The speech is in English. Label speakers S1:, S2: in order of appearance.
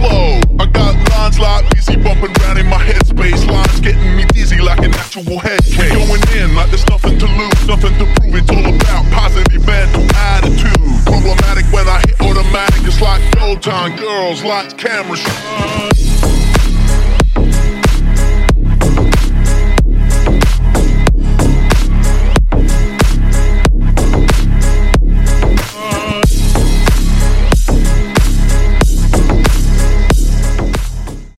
S1: flow. I got lines like easy bumping round in my headspace. Lines getting me dizzy like an actual head case. Going in like there's nothing to lose, nothing to prove. It's all about positive mental attitude. Problematic when I hit automatic. It's like old time girls, lights, cameras.